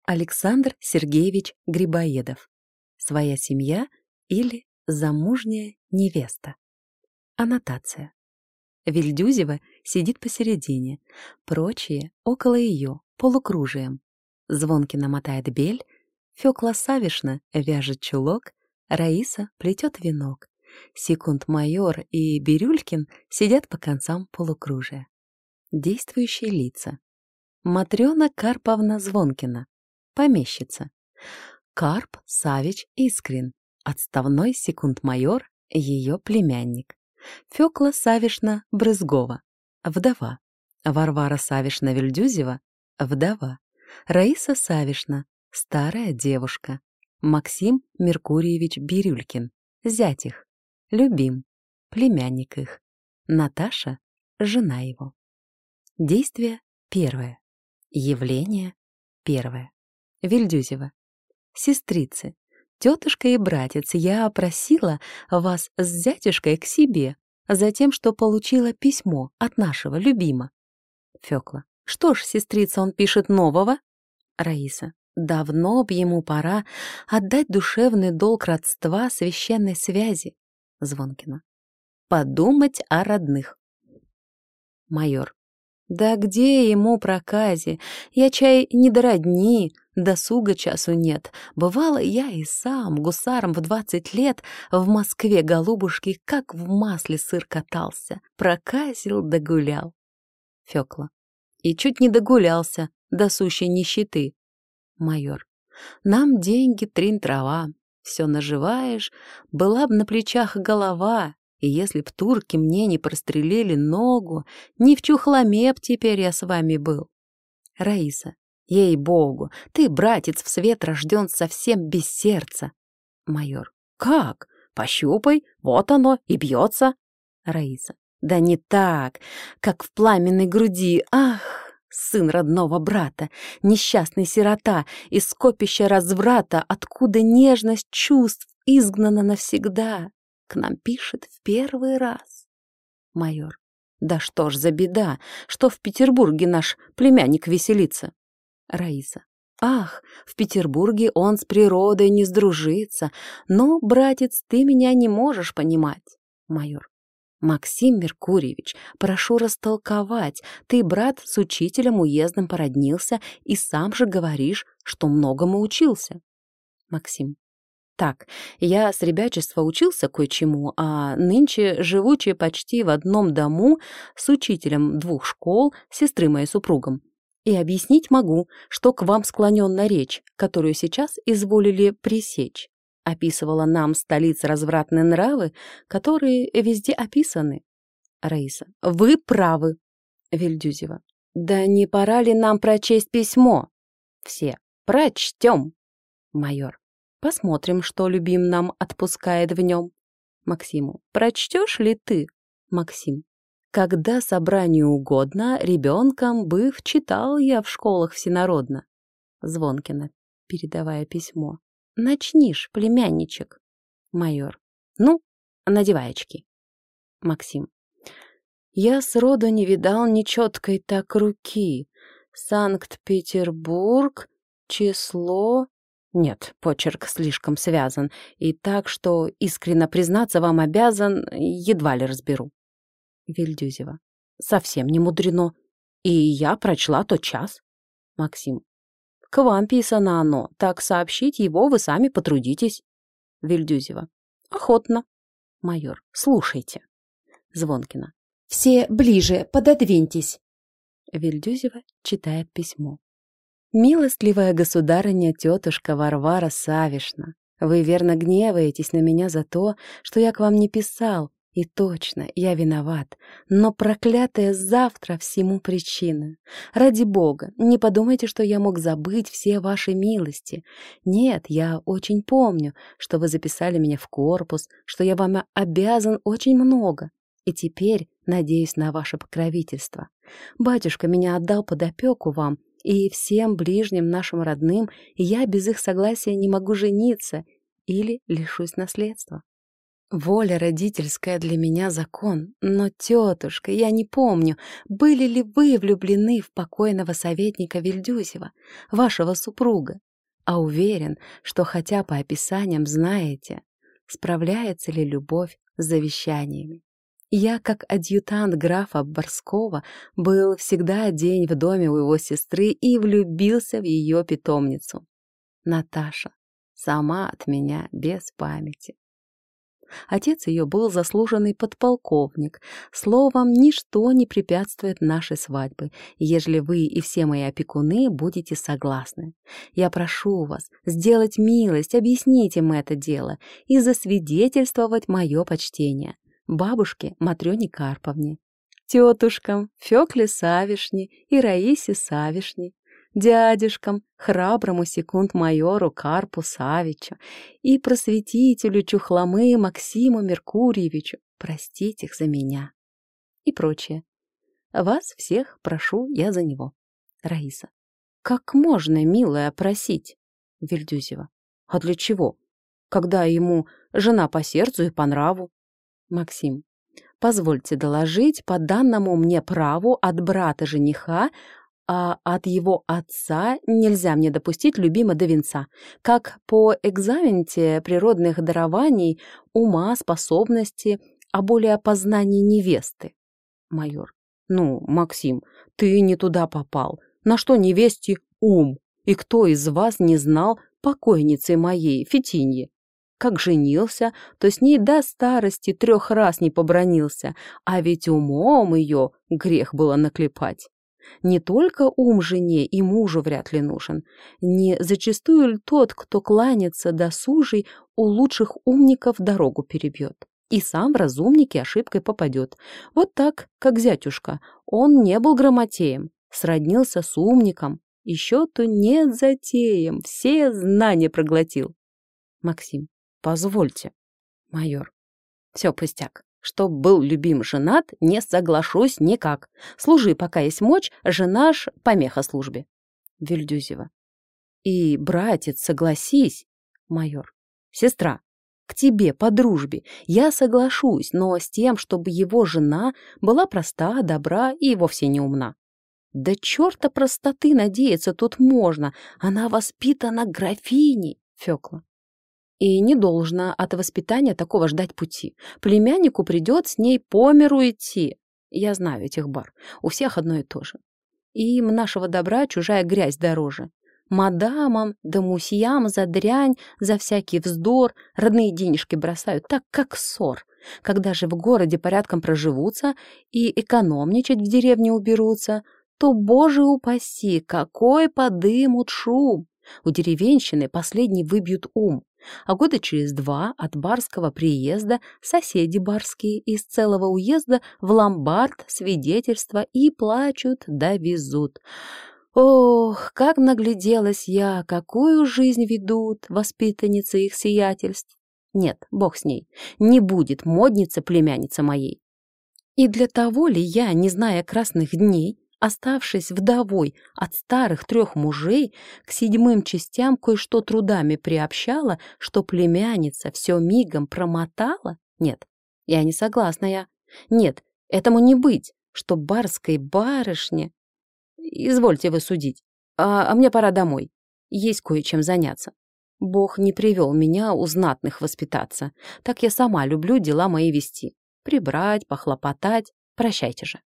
Александр Сергеевич Грибоедов. Своя семья или замужняя невеста. Аннотация. Вильдюзева сидит посередине, прочие около ее, полукружием. Звонкина мотает бель, Фёкла Савишна вяжет чулок, Раиса плетет венок. Секунд-майор и Бирюлькин сидят по концам полукружия. Действующие лица. Матрёна Карповна Звонкина, помещица. Карп Савич Искрин, отставной секунд-майор, ее племянник. Фёкла Савишна Брызгова, вдова. Варвара Савишна Вильдюзева, вдова. Раиса Савишна, старая девушка. Максим Меркурьевич Бирюлькин, зять их. Любим, племянник их. Наташа, жена его. Действие первое. Явление первое. Вильдюзева. Сестрицы, тетушка и братец, я просила вас с зятюшкой к себе, за тем, что получила письмо от нашего любима. Фёкла. Что ж, сестрица, он пишет нового? Раиса. Давно б ему пора отдать душевный долг родства священной связи. Звонкина. Подумать о родных. Майор. Да где ему проказе? Я чай не до родни, досуга часу нет. Бывало, я и сам, гусаром в 20 лет, в Москве, голубушки, как в масле сыр катался. Проказил, догулял. Фёкла. И чуть не догулялся, до сущей нищеты. Майор. Нам деньги трин-трава. Всё наживаешь, была б на плечах голова. И если б турки мне не прострелили ногу, не в чухломе б теперь я с вами был. Раиса. Ей-богу, ты, братец, в свет рожден совсем без сердца. Майор. Как? Пощупай, вот оно и бьется. Раиса. Да не так, как в пламенной груди. Ах, сын родного брата, несчастный сирота, из скопища разврата, откуда нежность чувств изгнана навсегда. К нам пишет в первый раз. Майор. Да что ж за беда, что в Петербурге наш племянник веселится. Раиса. Ах, в Петербурге он с природой не сдружится, но, братец, ты меня не можешь понимать. Майор. Максим Меркурьевич, прошу растолковать, ты, брат, с учителем уездным породнился и сам же говоришь, что многому учился. Максим. Так, я с ребячества учился кое-чему, а нынче, живучи почти в одном дому с учителем 2 школ, сестры моей супругом, и объяснить могу, что к вам склоненна речь, которую сейчас изволили пресечь, описывала нам столиц развратные нравы, которые везде описаны. Раиса. Вы правы. Вильдюзева. Да не пора ли нам прочесть письмо? Все. Прочтем. Майор. Посмотрим, что любим нам отпускает в нем. Максиму. Прочтешь ли ты? Максим. Когда собранию угодно, ребенком быв, читал я в школах всенародно. Звонкина, передавая письмо. Начнишь, племянничек. Майор. Ну, надевай очки. Максим. Я сроду не видал нечеткой так руки. Санкт-Петербург, число... Нет, почерк слишком связан, и так, что, искренно признаться вам обязан, едва ли разберу. Вильдюзева. Совсем не мудрено. И я прочла тотчас. Максим. К вам писано оно, так сообщить его вы сами потрудитесь. Вильдюзева. Охотно. Майор. Слушайте. Звонкина. Все ближе, пододвиньтесь. Вильдюзева читает письмо. «Милостливая государыня тетушка Варвара Савишна, вы верно гневаетесь на меня за то, что я к вам не писал, и точно, я виноват, но проклятая завтра всему причина. Ради Бога, не подумайте, что я мог забыть все ваши милости. Нет, я очень помню, что вы записали меня в корпус, что я вам обязан очень много, и теперь надеюсь на ваше покровительство. Батюшка меня отдал под опеку вам, и всем ближним нашим родным я без их согласия не могу жениться или лишусь наследства. Воля родительская для меня закон, но, тетушка, я не помню, были ли вы влюблены в покойного советника Вильдюсева, вашего супруга, а уверен, что хотя по описаниям знаете, справляется ли любовь с завещаниями. Я, как адъютант графа Борского, был всегда день в доме у его сестры и влюбился в ее питомницу. Наташа, сама от меня без памяти. Отец ее был заслуженный подполковник. Словом, ничто не препятствует нашей свадьбе, ежели вы и все мои опекуны будете согласны. Я прошу вас сделать милость, объяснить им это дело и засвидетельствовать мое почтение бабушке Матрёне Карповне, тетушкам Фёкле Савишне и Раисе Савишне, дядюшкам, храброму секунд-майору Карпу Савичу и просветителю Чухломы Максиму Меркурьевичу простить их за меня и прочее. Вас всех прошу я за него. Раиса. Как можно, милая, просить? Вильдюзева. А для чего? Когда ему жена по сердцу и по нраву. Максим. Позвольте доложить, по данному мне праву от брата жениха, а от его отца нельзя мне допустить любима до венца, как по экзаменте природных дарований, ума, способности, а более познании невесты. Майор. Ну, Максим, ты не туда попал. На что невесте ум? И кто из вас не знал покойницы моей, Фетиньи? Как женился, то с ней до старости 3 раз не побранился, а ведь умом ее грех было наклепать. Не только ум жене и мужу вряд ли нужен. Не зачастую ли тот, кто кланяется досужий, у лучших умников дорогу перебьет? И сам в разумнике ошибкой попадет. Вот так, как зятюшка. Он не был грамотеем, сроднился с умником. И счету нет затеем, все знания проглотил. Максим. Позвольте. Майор. Все пустяк. Чтоб был любим женат, не соглашусь никак. Служи, пока есть мочь, жена ж помеха службе. Вильдюзева. И, братец, согласись. Майор. Сестра, к тебе по дружбе я соглашусь, но с тем, чтобы его жена была проста, добра и вовсе не умна. Да черта простоты надеяться тут можно, она воспитана графиней. Фёкла. И не должно от воспитания такого ждать пути. Племяннику придет с ней по миру идти. Я знаю этих бар. У всех одно и то же. Им нашего добра чужая грязь дороже. Мадамам да мусьям за дрянь, за всякий вздор родные денежки бросают, так как ссор. Когда же в городе порядком проживутся и экономничать в деревне уберутся, то, боже упаси, какой подымут шум! У деревенщины последний выбьют ум. А года через 2 от барского приезда соседи барские из целого уезда в ломбард свидетельства и плачут да везут. Ох, как нагляделась я, какую жизнь ведут воспитанницы их сиятельств. Нет, бог с ней, не будет модница племянница моей. И для того ли я, не зная красных дней, оставшись вдовой от старых 3 мужей, к 7 частям кое-что трудами приобщала, что племянница все мигом промотала? Нет, я не согласна я. Нет, этому не быть, что барской барышне... Извольте вы судить, а мне пора домой, есть кое-чем заняться. Бог не привел меня у знатных воспитаться, так я сама люблю дела мои вести, прибрать, похлопотать, прощайте же.